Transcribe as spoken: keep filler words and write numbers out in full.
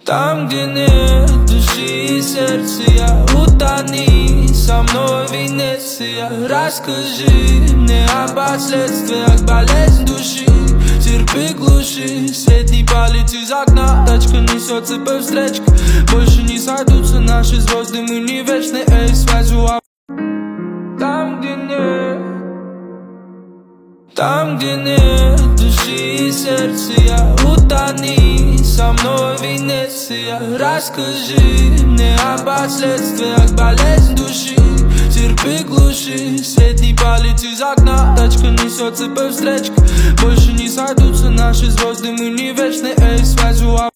Там, где нет души и сердца, я утони со мной в Венеция. Расскажи мне о последствиях болезнь души. Терпи, глуши, свет не палит из окна. Тачка несется по встречке, больше не сойдутся наши звезды, мы не вечны. Эй, связью. Там, где нет, там, где нет души и сердца, я утони со мной в Венеция. Расскажи мне о последствиях болезнь души. Терпи, глуши, свет не палит из окна. Тачка несется по встречке, больше не сойдутся наши звезды, мы не вечны. Эй, связью.